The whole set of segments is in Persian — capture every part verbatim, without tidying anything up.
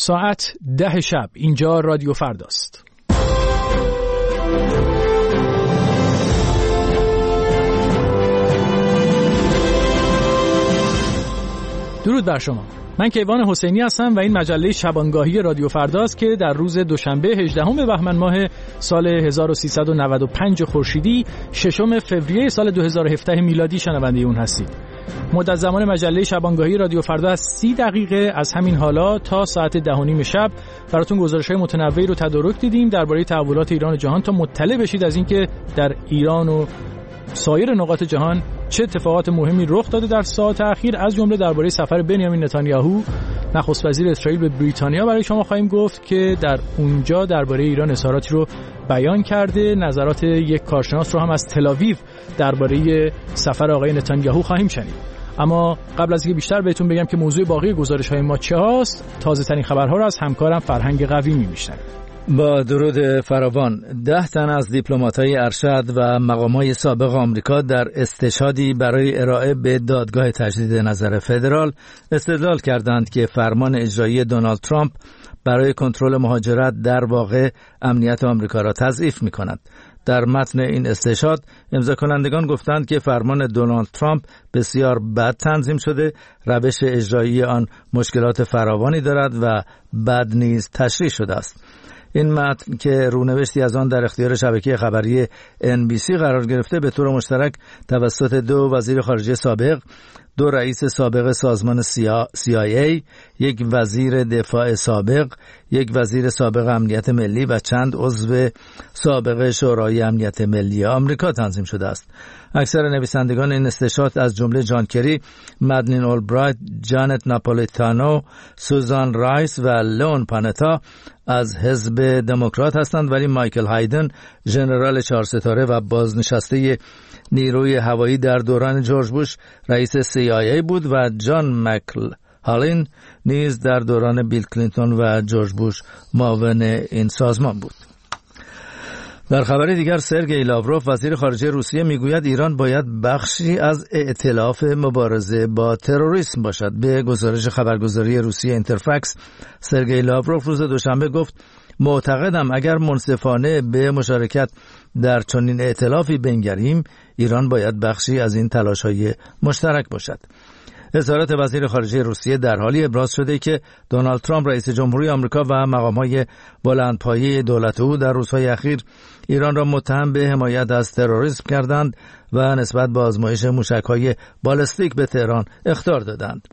ساعت ده شب. اینجا رادیو فرداست. درود بر شما. من کیوان حسینی هستم و این مجله شبانگاهی رادیو فرداست که در روز دوشنبه هجدهم بهمن ماه سال هزار و سیصد و نود و پنج خورشیدی ششم فوریه سال دو هزار و هفده میلادی شنونده اون هستید. مدت زمان مجله شبانگاهی رادیو فردا از سی دقیقه از همین حالا تا ساعت ده و نیم شب براتون گزارش‌های متنوعی رو تدارک دیدیم درباره تحولات ایران و جهان تا مطلع بشید از اینکه در ایران و سایر نقاط جهان چه اتفاقات مهمی رخ داده در ساعات اخیر، از جمله درباره سفر بنیامین نتانیاهو نخست وزیر اسرائیل به بریتانیا برای شما خواهیم گفت که در اونجا درباره ایران اظهاراتی رو بیان کرده. نظرات یک کارشناس رو هم از تل‌آویو درباره سفر آقای نتانیاهو خواهیم شنید. اما قبل از اینکه بیشتر بهتون بگم که موضوع باقی گزارش‌های ما چه هاست، تازه ترین خبرها رو از همکارم فرهنگ قوی می‌شنوید. با درود فراوان، ده تن از دیپلمات‌های ارشد و مقام‌های سابق آمریکا در استشهادی برای ارائه به دادگاه تجدید نظر فدرال استدلال کردند که فرمان اجرایی دونالد ترامپ برای کنترل مهاجرت در واقع امنیت آمریکا را تضعیف می‌کند. در متن این استشهاد امضا کنندگان گفتند که فرمان دونالد ترامپ بسیار بد تنظیم شده، روش اجرایی آن مشکلات فراوانی دارد و بد نیز تشریح شده است. این متن که رونوشتی از آن در اختیار شبکه خبری ان بی سی قرار گرفته به طور مشترک توسط دو وزیر خارجه سابق، دو رئیس سابق سازمان سی آی ای، یک وزیر دفاع سابق، یک وزیر سابق امنیت ملی و چند عضو سابق شورای امنیت ملی آمریکا تنظیم شده است. اکثر نویسندگان این استشهاد از جمله جان کری، مدلین اولبرایت، جانت ناپولیتانو، سوزان رایس و لون پانتا از حزب دموکرات هستند، ولی مایکل هایدن، ژنرال چهار ستاره و بازنشسته نیروی هوایی در دوران جورج بوش رئیس سی آی ای بود و جان مکل هالین نیز در دوران بیل کلینتون و جورج بوش معاون این سازمان بود. در خبر دیگر، سرگئی لاوروف وزیر خارجه روسیه میگوید ایران باید بخشی از ائتلاف مبارزه با تروریسم باشد. به گزارش خبرگزاری روسیه اینترفکس، سرگئی لاوروف روز دوشنبه گفت معتقدم اگر منصفانه به مشارکت در چنین ائتلافی بنگریم، ایران باید بخشی از این تلاش‌های مشترک باشد. اظهارات وزیر خارجه روسیه در حالی ابراز شده که دونالد ترامپ رئیس جمهوری آمریکا و مقام‌های بلندپایه دولت او در روزهای اخیر ایران را متهم به حمایت از تروریسم کردند و نسبت به آزمایش موشک‌های بالستیک به تهران اخطار دادند.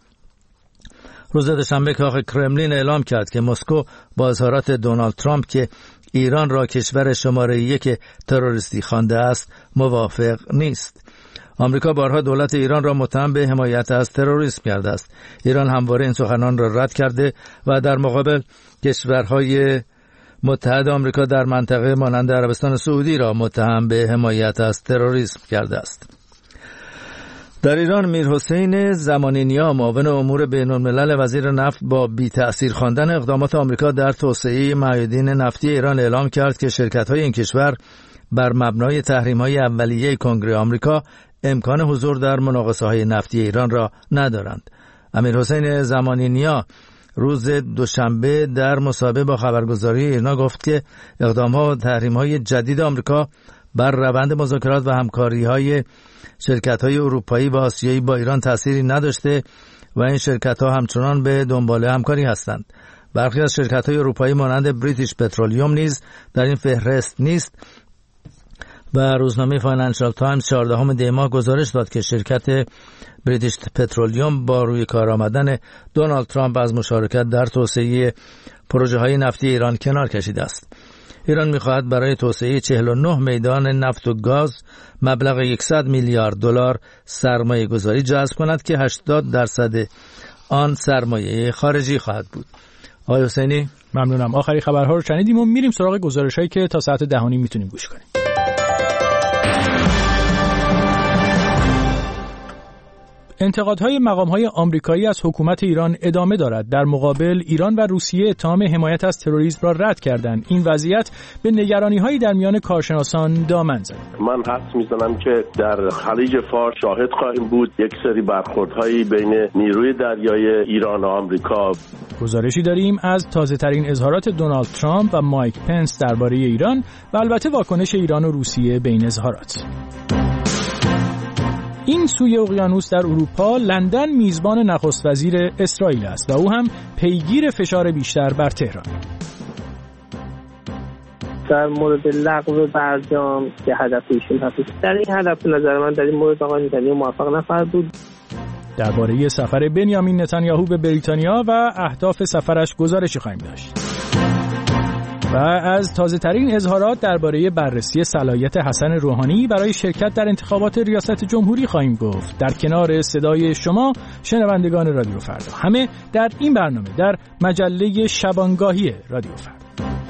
روز دوشنبه کاخ کرملین اعلام کرد که مسکو با اظهارات دونالد ترامپ که ایران را کشور شماره یک تروریستی خوانده است موافق نیست. آمریکا بارها دولت ایران را متهم به حمایت از تروریسم کرده است. ایران همواره این سخنان را رد کرده و در مقابل کشورهای متحد آمریکا در منطقه مانند عربستان سعودی را متهم به حمایت از تروریسم کرده است. در ایران میرحسین زمانینیا معاون امور بین‌الملل وزیر نفت با بی تأثیر خواندن اقدامات آمریکا در توسعه معادن نفتی ایران اعلام کرد که شرکت‌های این کشور بر مبنای تحریم‌های اولیه کنگره آمریکا امکان حضور در مناقصه‌های نفتی ایران را ندارند. امیرحسین زمانینیا روز دوشنبه در مصاحبه با خبرگزاری ایرنا گفت که اقدام‌ها و تحریم‌های جدید آمریکا بر روند مذاکرات و همکاری‌های شرکت‌های اروپایی و آسیایی با ایران تأثیری نداشته و این شرکت‌ها همچنان به دنبال همکاری هستند. برخی از شرکت‌های اروپایی مانند بریتیش پترولیوم نیز در این فهرست نیست و روزنامه فاینانشال تایمز چهاردهم دی ماه گزارش داد که شرکت بریتیش پترولیوم با روی کار آمدن دونالد ترامپ از مشارکت در توسعه پروژه‌های نفتی ایران کنار کشیده است. ایران می‌خواهد برای توسعه چهل و نه میدان نفت و گاز مبلغ صد میلیارد دلار سرمایه گذاری جذب کند که هشتاد درصد آن سرمایه خارجی خواهد بود. آقای حسینی، ممنونم. آخری خبرها رو شنیدیم و میریم سراغ گزارش‌هایی که تا ساعت ده و نیم میتونیم گوش کنیم. انتقادهای مقام‌های آمریکایی از حکومت ایران ادامه دارد. در مقابل ایران و روسیه اتهام حمایت از تروریسم را رد کردند. این وضعیت به نگرانی‌هایی در میان کارشناسان دامن زد. من حدس می‌زنم که در خلیج فارس شاهد خواهیم بود یک سری برخوردهایی بین نیروی دریایی ایران و آمریکا. گزارشی داریم از تازه‌ترین اظهارات دونالد ترامپ و مایک پنس درباره ایران و البته واکنش ایران و روسیه به این اظهارات. این سوی اقیانوس در اروپا لندن میزبان نخست وزیر اسرائیل است و او هم پیگیر فشار بیشتر بر تهران. در مورد لغو برجام که هدف ایشون هست، در این هدف نظر من در این مورد آقای نتانیاهو موفق نخواهد بود. درباره سفر بنیامین نتانیاهو به بریتانیا و اهداف سفرش گزارشی خواهیم داشت. و از تازه‌ترین اظهارات درباره بررسی صلاحیت حسن روحانی برای شرکت در انتخابات ریاست جمهوری خواهیم گفت. در کنار صدای شما شنوندگان رادیو فردا، همه در این برنامه در مجله شبانگاهی رادیو فردا.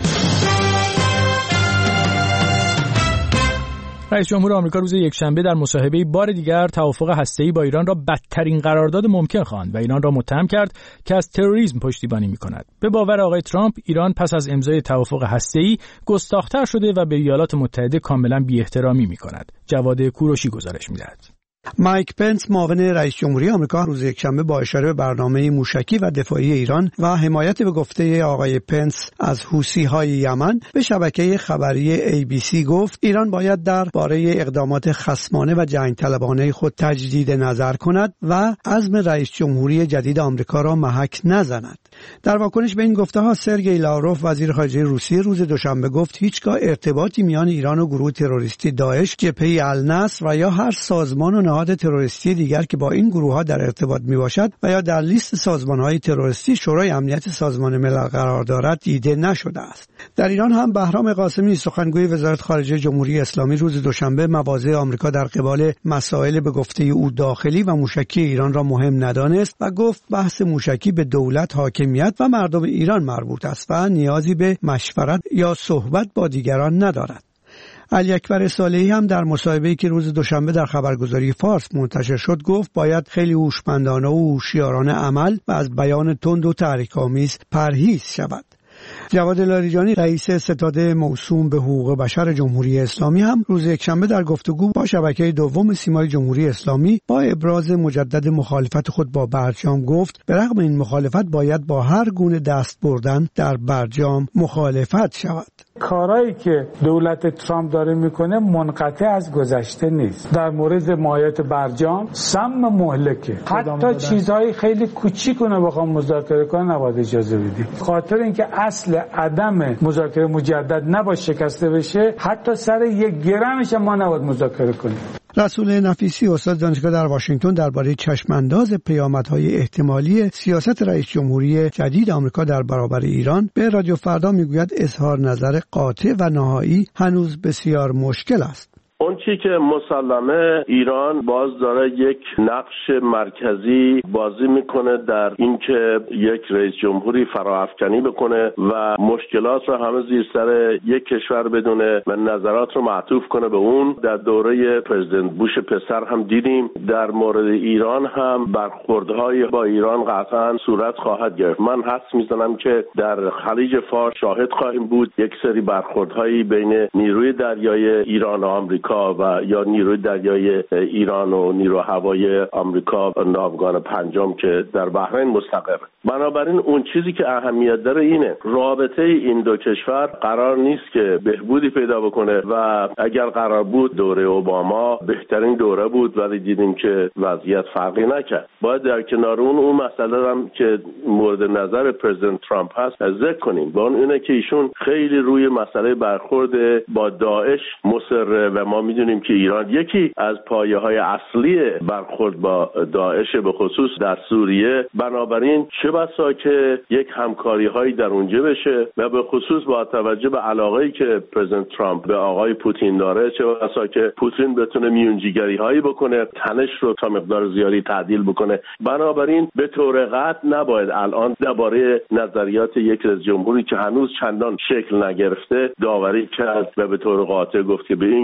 رئیس جمهور آمریکا روز یکشنبه در مصاحبه‌ای بار دیگر توافق هسته‌ای با ایران را بدترین قرارداد ممکن خواند و ایران را متهم کرد که از تروریسم پشتیبانی می‌کند. به باور آقای ترامپ، ایران پس از امضای توافق هسته‌ای گستاخ‌تر شده و به ایالات متحده کاملاً بی‌احترامی می‌کند. جواد کوروشی گزارش می‌دهد. مایک پنس معاون رئیس جمهوری آمریکا روز یکشنبه با اشاره به برنامه موشکی و دفاعی ایران و حمایت به گفته آقای پنس از حوثی‌های یمن به شبکه خبری ای بی سی گفت ایران باید درباره اقدامات خصمانه و جنگ طلبانه خود تجدید نظر کند و عزم رئیس جمهوری جدید آمریکا را محک نزند. در واکنش به این گفته‌ها سرگئی لاوروف وزیر خارجه روسیه روز دوشنبه گفت هیچگاه ارتباطی میان ایران و گروه تروریستی داعش، جبهه النصر و یا هر سازمان و نهاد تروریستی دیگر که با این گروه‌ها در ارتباط میباشد و یا در لیست سازمان‌های تروریستی شورای امنیت سازمان ملل قرار دارد دیده نشده است. در ایران هم بهرام قاسمی سخنگوی وزارت خارجه جمهوری اسلامی روز دوشنبه مواضع آمریکا در قبال مسائل به گفته او داخلی و موشکی ایران را مهم ندانست و گفت بحث موشکی به دولت، حاکمیت و مردم ایران مربوط است و نیازی به مشورت یا صحبت با دیگران ندارد. علی اکبر صالحی هم در مصاحبه‌ای که روز دوشنبه در خبرگزاری فارس منتشر شد گفت باید خیلی هوشمندانه و هوشیارانه عمل و از بیان تند و تحریک‌آمیز پرهیز شود. جواد لاریجانی رئیس ستاد موسوم به حقوق بشر جمهوری اسلامی هم روز یکشنبه در گفتگو با شبکه دوم سیمای جمهوری اسلامی با ابراز مجدد مخالفت خود با برجام گفت به رغم این مخالفت باید با هر گونه دست بردن در برجام مخالفت شود. کارهایی که دولت ترامپ داره میکنه منقطع از گذشته نیست. در مورد مایات برجام سم مهلکه. حتی چیزهای خیلی کوچیکونه بخوام مذاکره کنن نباید اجازه بدیم. خاطر اینکه اصل عدم مذاکره مجدد نباشه شکسته بشه، حتی سر یک گرمش ما نباید مذاکره کنیم. رسول نفیسی استاد دانشگاه در واشنگتن درباره چشمانداز پیامدهای احتمالی سیاست رئیس جمهوری جدید آمریکا در برابر ایران به رادیو فردا میگوید اظهار نظر قاطع و نهایی هنوز بسیار مشکل است. اون چی که مسلمه ایران باز داره یک نقش مرکزی بازی میکنه در اینکه یک رئیس جمهوری فراافکنی بکنه و مشکلات رو همه زیر سر یک کشور بدونه و نظرات رو معطوف کنه به اون. در دوره پرزیدنت بوش پسر هم دیدیم. در مورد ایران هم برخوردهای با ایران قطعا صورت خواهد گرفت. من حدس میزنم که در خلیج فارس شاهد خواهیم بود یک سری برخوردهایی بین نیروی دریایی ایران و آمریکا و یا نیروی دریایی ایران و نیرو هوایی آمریکا ناوگان پنجم که در بحرین مستقر. بنابراین اون چیزی که اهمیت داره اینه رابطه این دو کشور قرار نیست که بهبودی پیدا بکنه و اگر قرار بود دوره اوباما بهترین دوره بود ولی دیدیم که وضعیت فرقی نکرد. باید در کنار اون اون مسئله هم که مورد نظر پرزیدنت ترامپ هست ذکر کنیم. با اون اینه که ایشون خیلی روی مسئله برخورد با داعش مصره و ما میدونیم که ایران یکی از پایه‌های اصلی برخورد با داعش به خصوص در سوریه. بنابراین چه بسا که یک همکاری‌هایی در اونجا بشه و به خصوص با توجه به علاقه‌ای که پرزیدنت ترامپ به آقای پوتین داره، چه بسا که پوتین بتونه میونجیگری‌هایی بکنه، تنش رو تا مقدار زیادی تعدیل بکنه. بنابراین به طور قطع نباید الان درباره نظریات یک رئیس جمهوری که هنوز چندان شکل نگرفته داوری کرد و به طور قاطع گفت که به این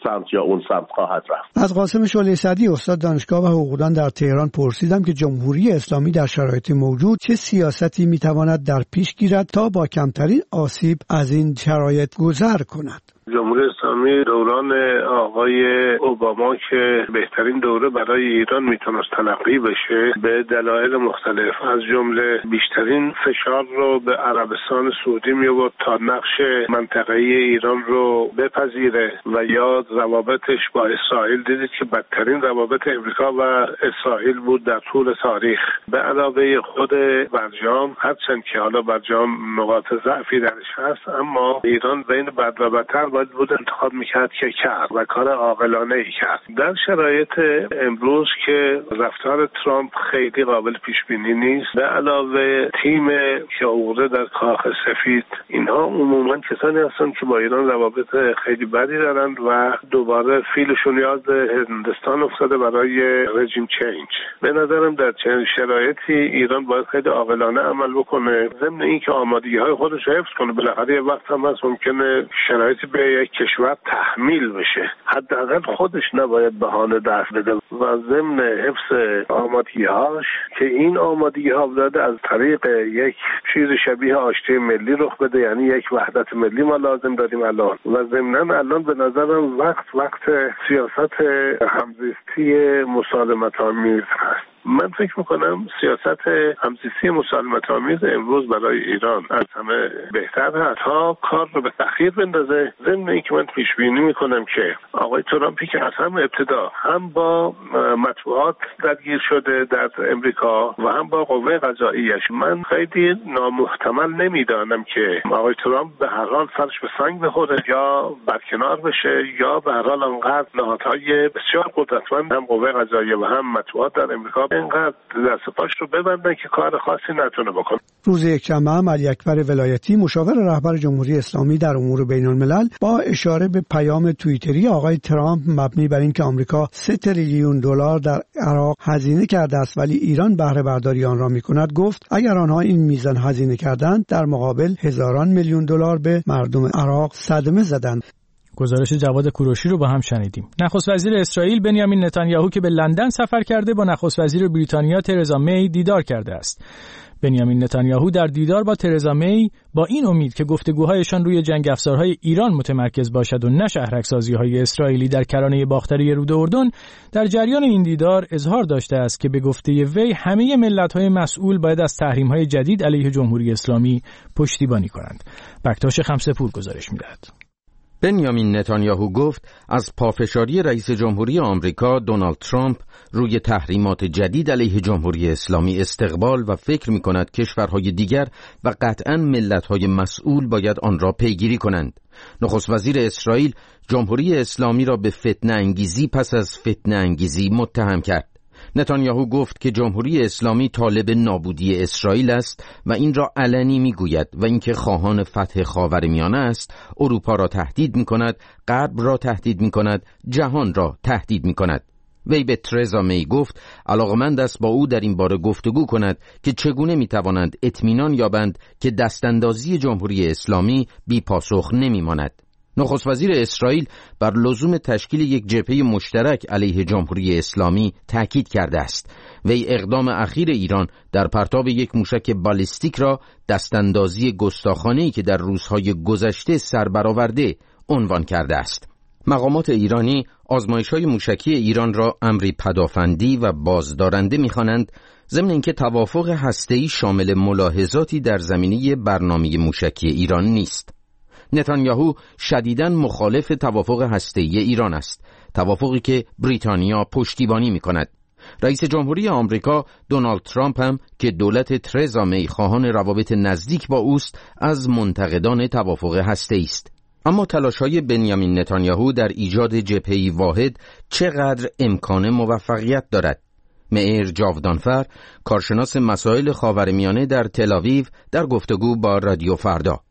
سمت یا اون سمت خواهد رفت. از قاسم شعله سعدی استاد دانشگاه و حقوقدان در تهران پرسیدم که جمهوری اسلامی در شرایط موجود چه سیاستی میتواند در پیش گیرد تا با کمترین آسیب از این شرایط گذر کند. جمهوری اسلامی دوران آقای اوباما که بهترین دوره برای ایران میتونست تلقی بشه به دلایل مختلف، از جمله بیشترین فشار رو به عربستان سعودی می‌آورد تا نقش منطقه‌ای ایران رو بپذیره و یا روابطش با اسرائیل دیدید که بدترین روابط امریکا و اسرائیل بود در طول تاریخ. به علاوه خود برجام، هرچند که حالا برجام نقاط ضعفی درش هست، اما ایران بین بد و بدتر باید بود انتخاب میکرد که کرد و کار عاقلانه ای کرد. در شرایط امروز که رفتار ترامپ خیلی قابل پیش بینی نیست، به علاوه تیم که عقده در کاخ سفید، اینها عموما کسانی هستند که با ایران روابط خیلی بدی دارند و دوباره فیلشون یاد هندستان افتاده برای رژیم چینج. به نظرم در چنین شرایطی ایران باید خیلی عاقلانه عمل بکنه، ضمن اینکه آمادگی‌های خودش رو حفظ کنه. بالاخره یه وقت هم هست ممکنه شرایطی به یک کشور تحمیل بشه، حداقل خودش نباید بهانه دست بده و ضمن حفظ آمادگی‌هاش که این آمادگی‌ها داده از طریق یک چیز شبیه آشتی ملی رخ بده، یعنی یک وحدت ملی ما لازم داریم الان. و ضمناً الان به نظرم وقت وقت سیاست همزیستی مسالمت‌آمیز هست. من فکر میکنم سیاست همزیستی مسالمت‌آمیز امروز برای ایران از همه بهتر هست تا کار رو به تأخیر بندازه. ضمن اینکه من پیش بینی میکنم که آقای ترامپی که از هم ابتدا هم با مطبوعات درگیر شده در امریکا و هم با قوه قضاییش، من خیلی نامحتمل نمیدانم که آقای ترامپ به هر حال سرش به سنگ بخوره یا برکنار بشه یا به هر حال انقدر نهادهای بسیار قدرتمند هم قوه قضاییه و هم مطبوعات در امریکا اینقدر دست پاش رو ببندن که کار خاصی نتونه بکنه. روز یکشنبه هم علی اکبر ولایتی مشاور رهبر جمهوری اسلامی در امور بین الملل با اشاره به پیام توییتری آقای ترامپ مبنی بر اینکه آمریکا سه تریلیون دلار در عراق هزینه کرده است ولی ایران بهره برداری آن را می‌کند، گفت اگر آنها این میزان هزینه کردند در مقابل هزاران میلیون دلار به مردم عراق صدمه زدند. گزارش جواد کوروشی رو با هم شنیدیم. نخست وزیر اسرائیل بنیامین نتانیاهو که به لندن سفر کرده با نخست وزیر بریتانیا ترزا می دیدار کرده است. بنیامین نتانیاهو در دیدار با ترزا می با این امید که گفتگوهایشان روی جنگ افزارهای ایران متمرکز باشد و نه شهرک‌سازی‌های اسرائیلی در کرانه باختری رود اردن، در جریان این دیدار اظهار داشته است که به گفته وی همه ملت‌های مسئول باید از تحریم‌های جدید علیه جمهوری اسلامی پشتیبانی کنند. بکتاش خمسه‌پور گزارش می‌دهد. بنیامین نتانیاهو گفت از پافشاری رئیس جمهوری آمریکا دونالد ترامپ روی تحریمات جدید علیه جمهوری اسلامی استقبال و فکر می کند کشورهای دیگر و قطعاً ملت‌های مسئول باید آن را پیگیری کنند. نخست وزیر اسرائیل جمهوری اسلامی را به فتنه انگیزی پس از فتنه انگیزی متهم کرد. نتانیاهو گفت که جمهوری اسلامی طالب نابودی اسرائیل است و این را علنی میگوید و اینکه خواهان فتح خاورمیانه است، اروپا را تهدید میکند، غرب را تهدید میکند، جهان را تهدید میکند. وی به ترزا می گفت علاقمند است با او در این باره گفتگو کند که چگونه میتوانند اطمینان یابند که دستاندازی جمهوری اسلامی بی پاسخ نمیماند. نخست وزیر اسرائیل بر لزوم تشکیل یک جبهه مشترک علیه جمهوری اسلامی تاکید کرده است. وی اقدام اخیر ایران در پرتاب یک موشک بالیستیک را دستاندازی گستاخانه‌ای که در روزهای گذشته سر برآورده عنوان کرده است. مقامات ایرانی آزمایش‌های موشکی ایران را امری پدافندی و بازدارنده می‌خوانند، ضمن اینکه توافق هسته‌ای شامل ملاحظاتی در زمینه برنامه موشکی ایران نیست. نتانیاهو شدیداً مخالف توافق هسته‌ای ایران است، توافقی که بریتانیا پشتیبانی می‌کند. رئیس جمهوری آمریکا دونالد ترامپ هم که دولت ترزا می خواهان روابط نزدیک با اوست، از منتقدان توافق هسته‌ای است. اما تلاش‌های بنیامین نتانیاهو در ایجاد جبهه‌ای واحد چقدر امکان موفقیت دارد؟ معیر جاودانفر، کارشناس مسائل خاورمیانه در تل‌آویو، در گفتگو با رادیو فردا: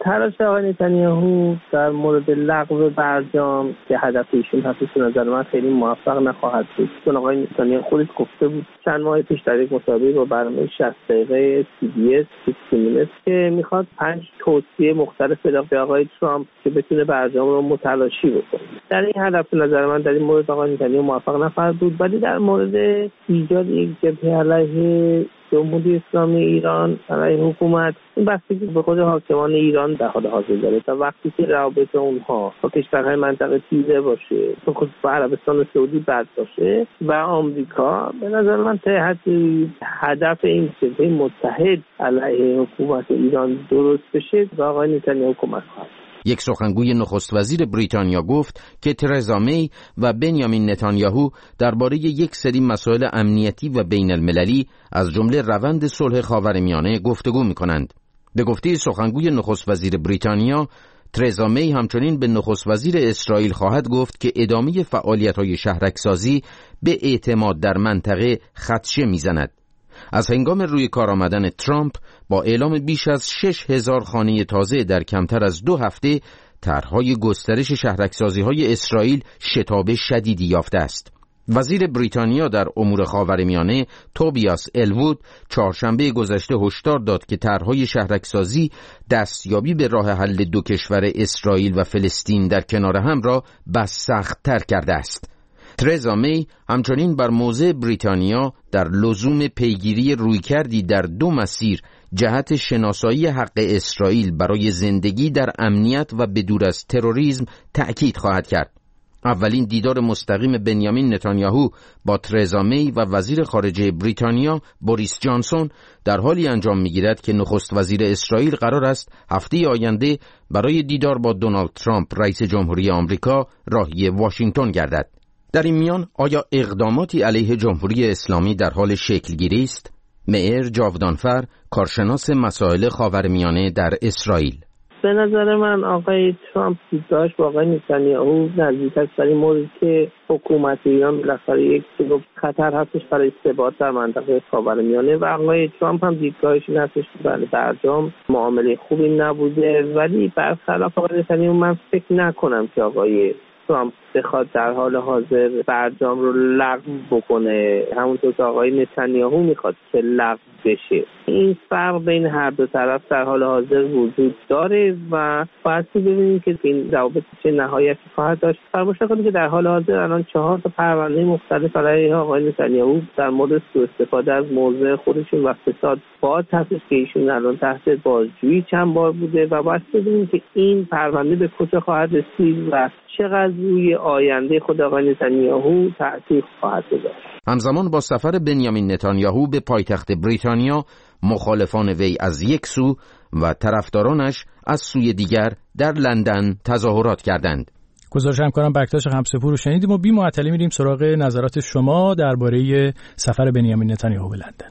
تلاش آقای نتانیاهو در مورد لغو برجام که هدف ایشون هست به نظر من خیلی موفق نخواهد بود، چون آقای نتانیاهو خودش گفته بود چند ماه پیش در یک مصاحبه با برنامه شصت دقیقه سی بی اس سیکس که میخواد پنج توصیه مختلف بده به آقای ترامپ که بتونه برجام رو متلاشی بکنه. در این هدف به نظر من در این مورد آقای نتانیاهو موفق نخواهد بود، ولی در مورد ایجاد یک جبهه علیه جمهوری اسلامی ایران علیه حکومت، این بستگی به خود حاکمان ایران در حال حاضر داره. تا وقتی که روابط اونها با کشورهای منطقه تیره باشه، به خصوص با عربستان سعودی بد باشه و آمریکا، به نظر من تا حدی هدف این جبهه متحد علیه حکومت ایران درست بشه و آقای نتانیاهو کمک خواهد. یک سخنگوی نخست وزیر بریتانیا گفت که ترزا می و بنیامین نتانیاهو درباره یک سری مسائل امنیتی و بین المللی از جمله روند صلح خاورمیانه گفتگو می‌کنند. به گفته سخنگوی نخست وزیر بریتانیا، ترزا می همچنین به نخست وزیر اسرائیل خواهد گفت که ادامه فعالیت‌های شهرک‌سازی به اعتماد در منطقه خدشه می‌زند. از هنگام روی کار آمدن ترامپ با اعلام بیش از شش هزار خانه تازه در کمتر از دو هفته، طرح‌های گسترش شهرک‌سازی‌های اسرائیل شتاب شدیدی یافته است. وزیر بریتانیا در امور خاورمیانه توبیاس الوود چهارشنبه گذشته هشدار داد که طرح‌های شهرک‌سازی دستیابی به راه حل دو کشور اسرائیل و فلسطین در کنار هم را بس سخت‌تر کرده است. ترزا می همچنین بر موضع بریتانیا در لزوم پیگیری رویکردی در دو مسیر جهت شناسایی حق اسرائیل برای زندگی در امنیت و بدور از تروریسم تأکید خواهد کرد. اولین دیدار مستقیم بنیامین نتانیاهو با ترزا می و وزیر خارجه بریتانیا بوریس جانسون در حالی انجام می‌گیرد که نخست وزیر اسرائیل قرار است هفته آینده برای دیدار با دونالد ترامپ رئیس جمهوری آمریکا راهی واشنگتن گردد. در این میان آیا اقداماتی علیه جمهوری اسلامی در حال شکلگیری است؟ مئر جاودانفر، کارشناس مسائل خاورمیانه در اسرائیل: به نظر من آقای ترامپ دیدارش با آقای نتانیاهو نزدیک است، در این مورد که حکومت ایران بالاخره یک خطر هستش برای ثبات در منطقه خاورمیانه و آقای ترامپ هم دیدگاهش این هستش که برای برجام معامله خوبی نبوده، ولی برخلاف آقای نتانیاهو من فکر نکنم که آقای ترامپ بخواد در حال حاضر برجام رو لغو بکنه، همونطور که آقای نتانیاهو میخواد که لغو بشه. این فرق بین هر دو طرف در حال حاضر وجود داره و باید ببینیم که این روابط چه نهایتی خواهد داشت. فراموش نکنید که در حال حاضر الان چهار تا پرونده مختلف علیه آقای نتانیاهو در مورد سوء استفاده از موضع خودشون و فساد باز هستش که ایشون الان تحت بازجویی چند بار بوده و باید ببینیم که این پرونده به کجا خواهد رسید و چقدر روی آینده خود آقای نتانیاهو تأثیر خواهد گذاشت. همزمان با سفر بنیامین نتانیاهو به پایتخت بریتانیا، مخالفان وی از یک سو و طرفدارانش از سوی دیگر در لندن تظاهرات کردند. گزارش همکارم بکتاش همسپور رو شنیدیم و بی معطلی میریم سراغ نظرات شما درباره سفر بنیامین نتانیاهو به لندن.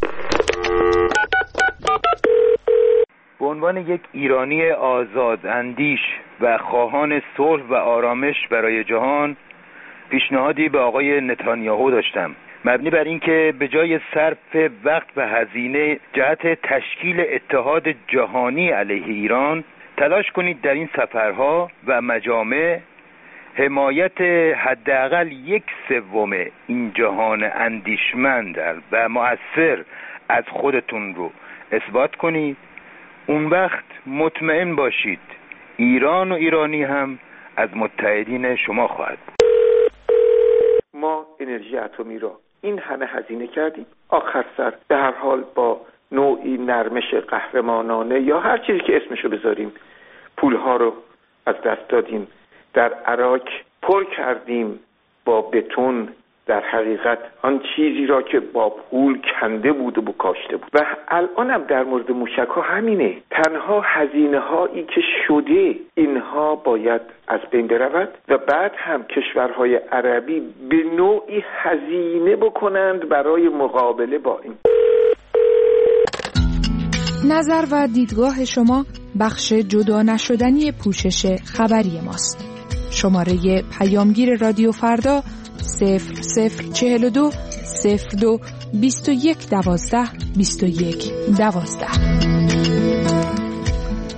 به عنوان یک ایرانی آزاد اندیش و خواهان صلح و آرامش برای جهان، پیشنهادی به آقای نتانیاهو داشتم، مبنی بر اینکه به جای صرف وقت و هزینه جهت تشکیل اتحاد جهانی علیه ایران، تلاش کنید در این سفرها و مجامع حمایت حداقل یک سوم این جهان اندیشمند و مؤثر از خودتون رو اثبات کنید. اون وقت مطمئن باشید ایران و ایرانی هم از متحدین شما خواهد بود. ما انرژی اتمی را این همه هزینه کردیم، آخر سر به هر حال با نوعی نرمش قهرمانانه یا هر چیزی که اسمشو بذاریم پولها رو از دست دادیم. در عراق پر کردیم با بتون در حقیقت آن چیزی را که با پول کنده بود و بکاشته بود. و الان هم در مورد موشک ها همینه، تنها هزینه هایی که شده اینها باید از بین برود و بعد هم کشورهای عربی به نوعی هزینه بکنند برای مقابله با این. نظر و دیدگاه شما بخش جدا نشدنی پوشش خبری ماست. شماره پیامگیر رادیو فردا صفر صفر چهل و دو صفر دو بیست و یک دوازده بیست و یک دوازده.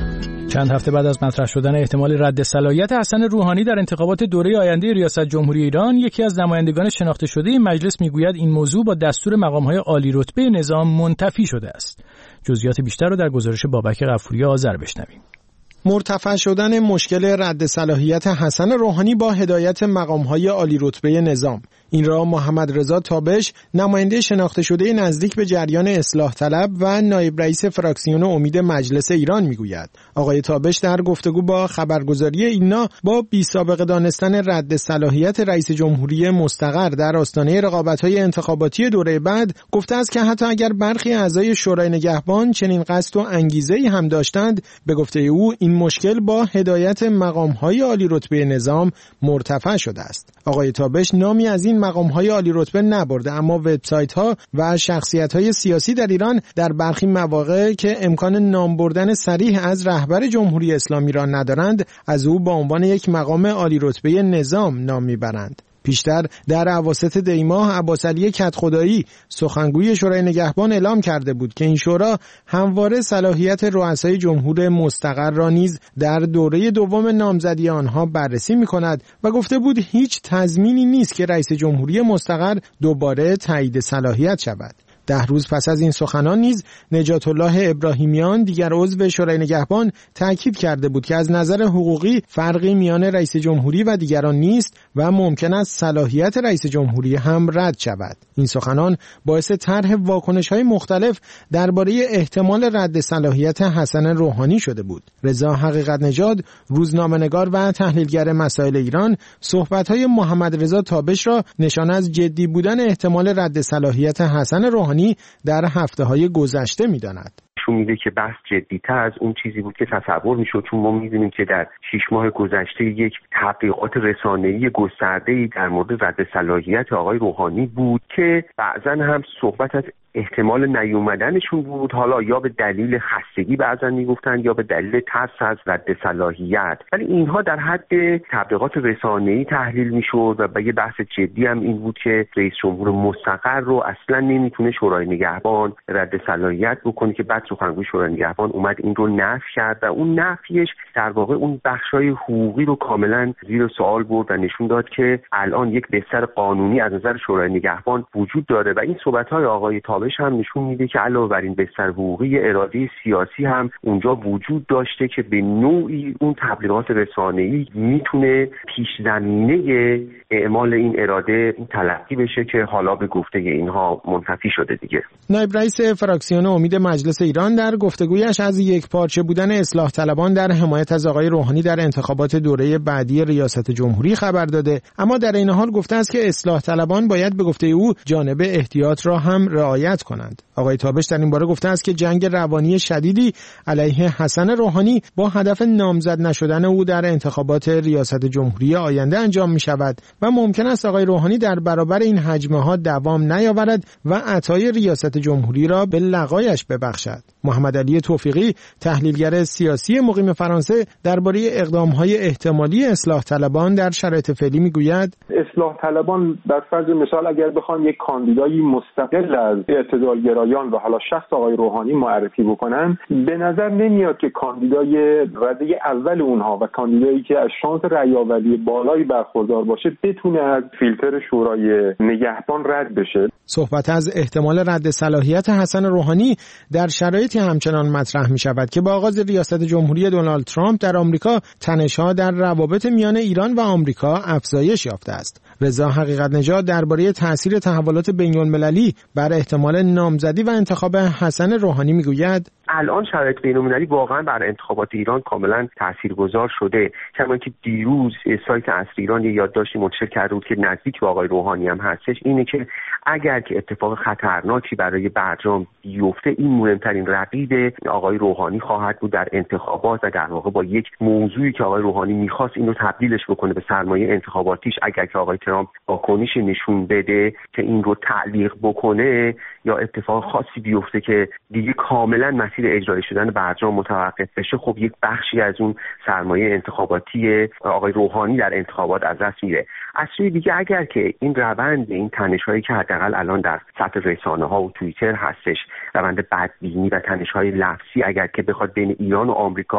چند هفته بعد از مطرح شدن احتمال رد صلاحیت حسن روحانی در انتخابات دوره آینده ریاست جمهوری ایران، یکی از نمایندگان شناخته شده این مجلس میگوید این موضوع با دستور مقام‌های عالی رتبه نظام منتفی شده است. جزئیات بیشتر رو در گزارش بابک غفوری آذر بشنویم. مرتفع شدن مشکل رد صلاحیت حسن روحانی با هدایت مقام‌های عالی رتبه نظام، این را محمد رضا تابش، نماینده شناخته شده نزدیک به جریان اصلاح طلب و نایب رئیس فراکسیون امید مجلس ایران میگوید. آقای تابش در گفتگو با خبرگزاری اینا با بی سابقه دانستن رد صلاحیت رئیس جمهوری مستقر در آستانه رقابت‌های انتخاباتی دوره بعد گفته است که حتی اگر برخی اعضای شورای نگهبان چنین قصد و انگیزه‌ای هم داشتند، به گفته او این مشکل با هدایت مقام‌های عالی رتبه نظام مرتفع شده است. آقای تابش نامی از این مقام‌های عالی رتبه نبرده، اما وبسایت‌ها و شخصیت‌های سیاسی در ایران در برخی مواقع که امکان نام بردن صریح از رهبر جمهوری اسلامی را ندارند، از او با عنوان یک مقام عالی رتبه نظام نام میبرند. پیشتر در اواسط دی ماه عباسعلی کدخدایی سخنگوی شورای نگهبان اعلام کرده بود که این شورا همواره صلاحیت رؤسای جمهور مستقر را نیز در دوره دوم نامزدی آنها بررسی می‌کند و گفته بود هیچ تضمینی نیست که رئیس جمهوری مستقر دوباره تایید صلاحیت شود. ده روز پس از این سخنان نیز نجات الله ابراهیمیان، دیگر عضو شورای نگهبان، تاکید کرده بود که از نظر حقوقی فرقی میان رئیس جمهوری و دیگران نیست و ممکن است صلاحیت رئیس جمهوری هم رد شود. این سخنان باعث طرح واکنش‌های مختلف درباره احتمال رد صلاحیت حسن روحانی شده بود. رضا حقیقت نژاد، روزنامه‌نگار و تحلیلگر مسائل ایران، صحبت‌های محمد رضا تابش را نشان از جدی بودن احتمال رد صلاحیت حسن روحانی در هفته‌های گذشته می‌داند. نشون میده که بحث جدی‌تر از اون چیزی بود که تصور میشد، چون ما می‌دونیم که در شش ماه گذشته یک تبلیغات رسانه‌ای گسترده‌ای در مورد رد صلاحیت آقای روحانی بود که بعضاً هم صحبت از احتمال نیومدنشون بود، حالا یا به دلیل خستگی بعضا میگفتن یا به دلیل ترس از رد صلاحیت، ولی اینها در حد تبلیغات رسانه‌ای تحلیل میشد و به یه بحث جدی هم این بود که رئیس جمهور مستقر رو اصلا نمیتونه شورای نگهبان رد صلاحیت بکنه، که بعد سخنگوی شورای نگهبان اومد این رو نفی کرد و اون نفیش در واقع اون بخشای حقوقی رو کاملا زیر سوال برد و نشون داد که الان یک بستر قانونی از نظر شورای نگهبان وجود داره و این صحبت‌های آقای تابش هم نشون میده که علاوه بر این بستر حقوقی، اراده سیاسی هم اونجا وجود داشته که به نوعی اون تبلیغات رسانه‌ای میتونه پیش زمینه اعمال این اراده تلقی بشه که حالا به گفته اینها منتفی شده دیگه. نایب رئیس فراکسیون امید مجلس ایران در گفتگویش از یک پارچه بودن اصلاح طلبان در حمایت از آقای روحانی در انتخابات دوره بعدی ریاست جمهوری خبر داده، اما در این حال گفته است که اصلاح طلبان باید به گفته او جانب احتیاط را هم رعایت کنند. آقای تابش در این باره گفته است که جنگ روانی شدیدی علیه حسن روحانی با هدف نامزد نشدن او در انتخابات ریاست جمهوری آینده انجام می شود و ممکن است آقای روحانی در برابر این هجمه ها دوام نیاورد و عطای ریاست جمهوری را به لقایش ببخشد. محمد علی توفیقی، تحلیلگر سیاسی مقیم فرانسه، درباره اقدام‌های احتمالی اصلاح طلبان در شرایط فعلی میگوید: اصلاح طلبان در فرض مثال اگر بخوان یک کاندیدایی مستقل از اعتدالگرایان و حالا شخص آقای روحانی معرفی بکنن، به نظر نمیاد که کاندیدای رده اول اونها و کاندیدایی که از شانس رأی‌آوری بالایی برخوردار باشه بتونه از فیلتر شورای نگهبان رد بشه. صحبت از احتمال رد صلاحیت حسن روحانی در شرایطی همچنان مطرح می شود که با آغاز ریاست جمهوری دونالد ترامپ در آمریکا تنش‌ها در روابط میان ایران و آمریکا افزایش یافته است. رضا حقیقت نژاد درباره تأثیر تحولات بین‌المللی بر احتمال نامزدی و انتخاب حسن روحانی میگوید: الان شرایط بین‌المللی واقعا بر انتخابات ایران کاملا تاثیرگذار شده. کما که دیروز سایت اصل ایران یه یادداشتی منتشر کرده بود که نزدیک به آقای روحانی هم هستش، اینه که اگر که اتفاق خطرناکی برای برجام بیفته، این مهمترین رقیب آقای روحانی خواهد بود در انتخابات و در واقع با یک موضوعی که آقای روحانی میخواست اینو تبدیلش بکنه به سرمایه انتخاباتیش، اگر که آقای ترامپ واکنش نشون بده که این رو تعلیق بکنه یا اتفاق خاصی بیفته که دیگه کاملا مسیر اجرایی شدن برجام متوقف بشه، خب یک بخشی از اون سرمایه انتخاباتی آقای روحانی در انتخابات از دست میره. از سوی دیگه اگر که این روند، این تنش‌هایی که حداقل الان در سطح رسانه‌ها و توییتر هستش، روند بدبینی و تنش‌های لفظی اگر که بخواد بین ایران و آمریکا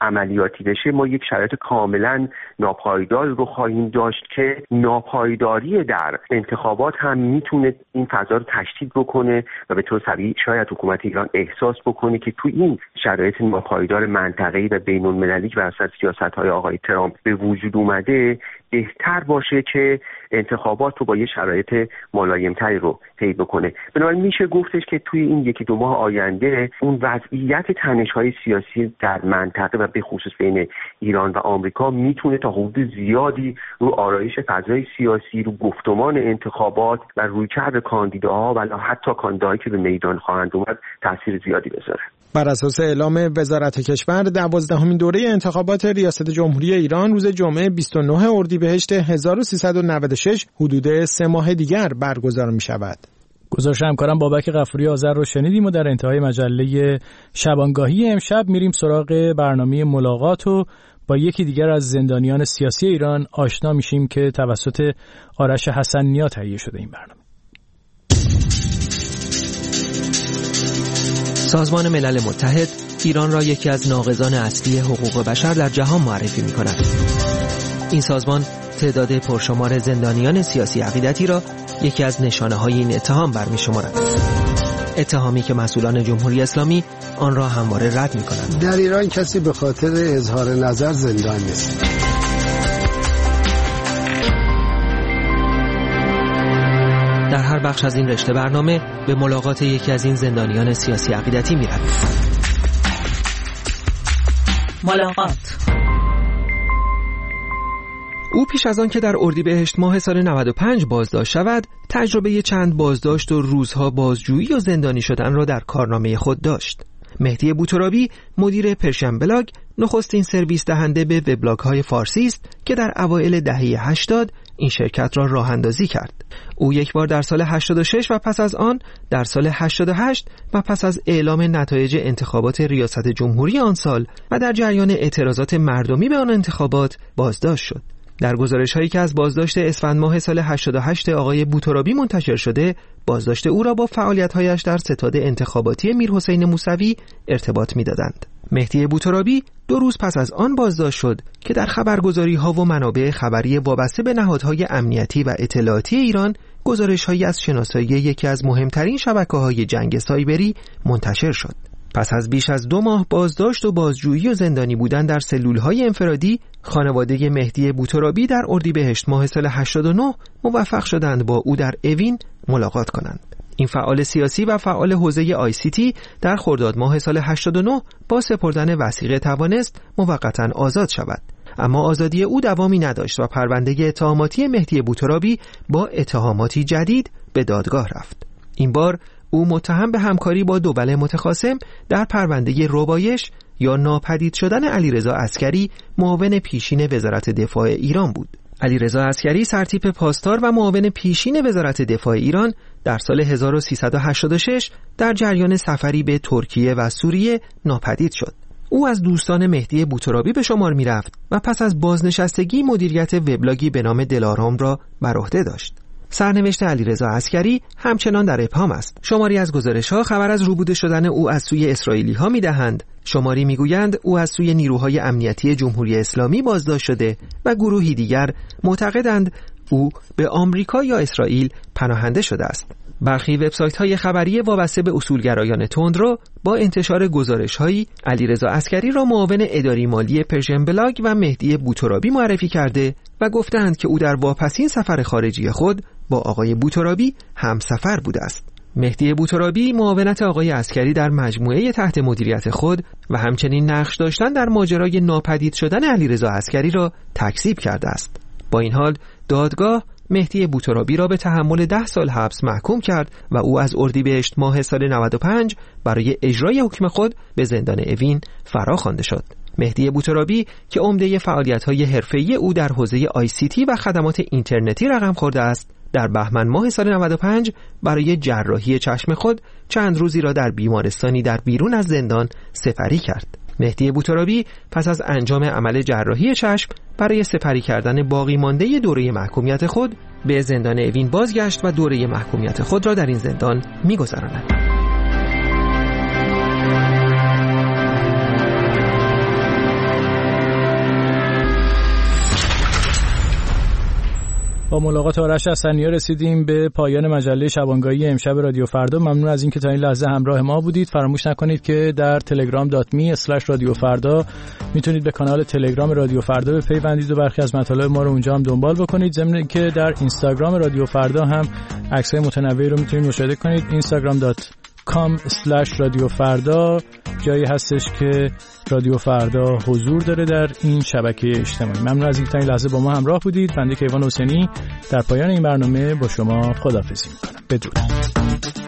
عملیاتی بشه ما یک شرایط کاملا ناپایدار رو خواهیم داشت که ناپایداری در انتخابات هم میتونه این فضا رو تشدید بکنه و به طور طبیعی شاید حکومت ایران احساس بکنه که تو این شرایط ناپایدار منطقه‌ای و بین‌المللی که بر اساس سیاست‌های آقای ترامپ به وجود اومده بهتر باشه که انتخابات رو با یه شرایط ملایم‌تری رو طی بکنه. بنابراین میشه گفتش که توی این یکی دو ماه آینده اون وضعیت تنش‌های سیاسی در منطقه و به خصوص بین ایران و آمریکا میتونه تا حدود زیادی رو آرایش فضای سیاسی، رو گفتمان انتخابات و رویکرد کاندیداها و حتی کاندیداهایی که به میدان خواهند اومد تاثیر زیادی بذاره. بر اساس اعلام وزارت کشور دوازدهمین دوره انتخابات ریاست جمهوری ایران روز جمعه بیست و نه اردیبهشت هزار و سیصد و نود و شش حدود سه ماه دیگر برگزار می شود. گزارش همکارم بابک غفوری آذر رو شنیدیم و در انتهای مجله شبانگاهی امشب میریم سراغ برنامه ملاقات و با یکی دیگر از زندانیان سیاسی ایران آشنا میشیم که توسط آرش حسن نیا تهیه شده. این برنامه سازمان ملل متحد ایران را یکی از ناقضان اصلی حقوق بشر در جهان معرفی می‌کند. این سازمان تعداد پرشمار زندانیان سیاسی عقیدتی را یکی از نشانه‌های این اتهام برمی‌شمارد. اتهامی که مسئولان جمهوری اسلامی آن را همواره رد می‌کنند. در ایران کسی به خاطر اظهار نظر زندان نیست. در هر بخش از این رشته برنامه به ملاقات یکی از این زندانیان سیاسی عقیدتی می‌رویم. ملاقات. او پیش از آن که در اردیبهشت ماه سال نود و پنج بازداشت شود، تجربه چند بازداشت و روزها بازجویی و زندانی شدن را در کارنامه خود داشت. مهدی بوترابی مدیر پرشن بلاگ نخستین سرویس دهنده به وبلاگ‌های فارسی است که در اوایل دهه هشتاد این شرکت را راه اندازی کرد. او یک بار در سال هشتاد و شش و پس از آن در سال هشتاد و هشت و پس از اعلام نتایج انتخابات ریاست جمهوری آن سال و در جریان اعتراضات مردمی به آن انتخابات بازداشت شد. در گزارش‌هایی که از بازداشت اسفند ماه سال هشتاد و هشت آقای بوترابی منتشر شده، بازداشت او را با فعالیت‌هایش در ستاد انتخاباتی میرحسین موسوی ارتباط می‌دادند. مهدی بوترابی دو روز پس از آن بازداشت شد که در خبرگزاری‌ها و منابع خبری وابسته به نهادهای امنیتی و اطلاعاتی ایران گزارش‌هایی از شناسایی یکی از مهمترین شبکه‌های جنگ سایبری منتشر شد. پس از بیش از دو ماه بازداشت و بازجویی و زندانی بودن در سلول‌های انفرادی، خانواده مهدی بوترابی در اردیبهشت ماه سال هشتاد و نه موفق شدند با او در اوین ملاقات کنند. این فعال سیاسی و فعال حوزه آی سی تی در خرداد ماه سال هشتاد و نه با سپردن وثیقه توانست موقتاً آزاد شود. اما آزادی او دوامی نداشت و پرونده اتهاماتی مهدی بوترابی با اتهاماتی جدید به دادگاه رفت. این بار او متهم به همکاری با دول متخاصم در پرونده ربایش یا ناپدید شدن علیرضا عسکری، معاون پیشین وزارت دفاع ایران بود. علیرضا عسکری سرتیپ پاسدار و معاون پیشین وزارت دفاع ایران در سال هزار و سیصد و هشتاد و شش در جریان سفری به ترکیه و سوریه ناپدید شد. او از دوستان مهدی بوترابی به شمار می رفت و پس از بازنشستگی مدیریت وبلاگی به نام دلارام را بر عهده داشت. سرنوشت علیرضا عسکری همچنان در ابهام است. شماری از گزارش‌ها خبر از روبوده شدن او از سوی اسرائیلی‌ها می‌دهند، شماری می‌گویند او از سوی نیروهای امنیتی جمهوری اسلامی بازداشت شده و گروهی دیگر معتقدند او به آمریکا یا اسرائیل پناهنده شده است. برخی وبسایت‌های خبری وابسته به اصولگرایان تندرو با انتشار گزارش‌هایی علیرضا عسکری را معاون اداری مالی پرژن بلاگ و مهدی بوترابی معرفی کرده و گفتند که او در واپسین سفر خارجی خود با آقای بوترابی همسفر بوده است. مهدی بوترابی معاونت آقای عسکری در مجموعه تحت مدیریت خود و همچنین نقش داشتن در ماجرای ناپدید شدن علیرضا عسکری را تکذیب کرده است. با این حال دادگاه مهدی بوترابی را به تحمل ده سال حبس محکوم کرد و او از اردیبهشت ماه سال نود و پنج برای اجرای حکم خود به زندان اوین فرا خوانده شد. مهدی بوترابی که عمده فعالیت‌های حرفه‌ای او در حوزه آی سی تی و خدمات اینترنتی رقم خورده است، در بهمن ماه سال نود و پنج برای جراحی چشم خود چند روزی را در بیمارستانی در بیرون از زندان سپری کرد. مهدی بوترابی پس از انجام عمل جراحی چشم برای سپری کردن باقی مانده دوره محکومیت خود به زندان اوین بازگشت و دوره محکومیت خود را در این زندان می‌گذراند. با ملاقات آرش حسنی‌ها رسیدیم به پایان مجله شبانگاهی امشب رادیو فردا. ممنون از اینکه تا این لحظه همراه ما بودید. فراموش نکنید که در تلگرام دات می اسلش رادیو فردا میتونید به کانال تلگرام رادیو فردا بپیوندید و برخی از مطالب ما رو اونجا هم دنبال بکنید. ضمن اینکه در اینستاگرام رادیو فردا هم عکس‌های متنوعی رو میتونید مشاهده کنید. اینستاگرام دات کام اسلش رادیو فردا جایی هستش که رادیو فردا حضور داره در این شبکه اجتماعی. ممنون از اینکه تا این لحظه با ما همراه بودید. بنده کیوان حسینی در پایان این برنامه با شما خداحافظی میکنم. بدرود.